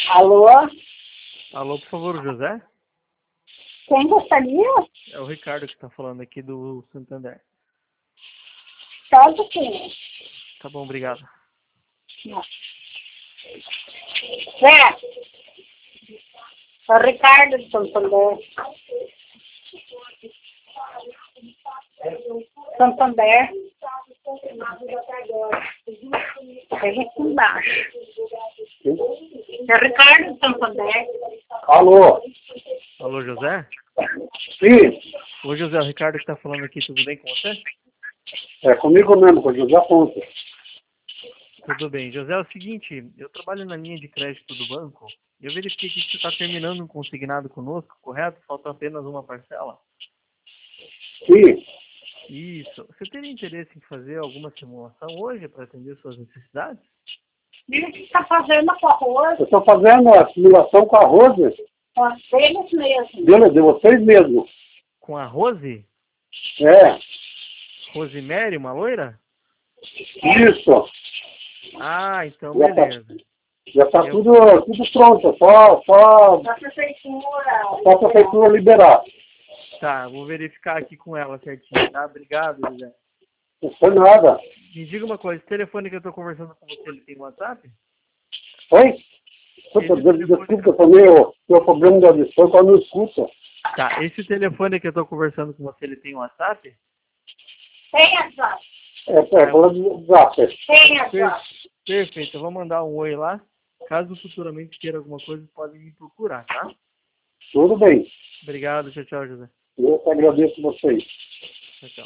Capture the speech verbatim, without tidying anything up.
Alô? Alô, por favor, José? Quem gostaria? É o Ricardo que está falando aqui do Santander. Só um pouquinho. Tá bom, obrigado. Zé, o Ricardo de Santander. Santander. Tem aqui embaixo. É o Ricardo de Santander. Alô? Alô, José? Sim, Ô, José, o Ricardo que está falando aqui, tudo bem com você? é comigo mesmo, com o José Ponte. Tudo bem. José, é o seguinte, eu trabalho na linha de crédito do banco e eu verifiquei que você está terminando um consignado conosco, correto? Falta apenas uma parcela. Sim, Isso. Você teria interesse em fazer alguma simulação hoje para atender suas necessidades? Ele que está fazendo com arroz. eu estou fazendo a simulação com a Rose, Com eles mesmo. dele, de vocês mesmo. Com a Rose? É, Rosemary, uma loira? isso. Ah, então Já tá, beleza. já tá Eu- tudo, tudo pronto, só, só, Da prefeitura. só a prefeitura liberar. Tá, vou verificar aqui com ela certinho, tá? Obrigado, José. Não foi nada. Me diga uma coisa, esse telefone que eu tô conversando com você, ele tem WhatsApp? Oi? Puta, Esse Deus, telefone desculpa, que eu também o meu problema de audição, quando não escuta. Tá, esse telefone que eu tô conversando com você, ele tem WhatsApp? Tem WhatsApp. É, é, falando do zap. Tem Per- WhatsApp. Perfeito, eu vou mandar um oi lá. Caso futuramente queira alguma coisa, podem me procurar, tá? Tudo bem. Obrigado, tchau, tchau, José. Eu que agradeço vocês. Tchau, tchau.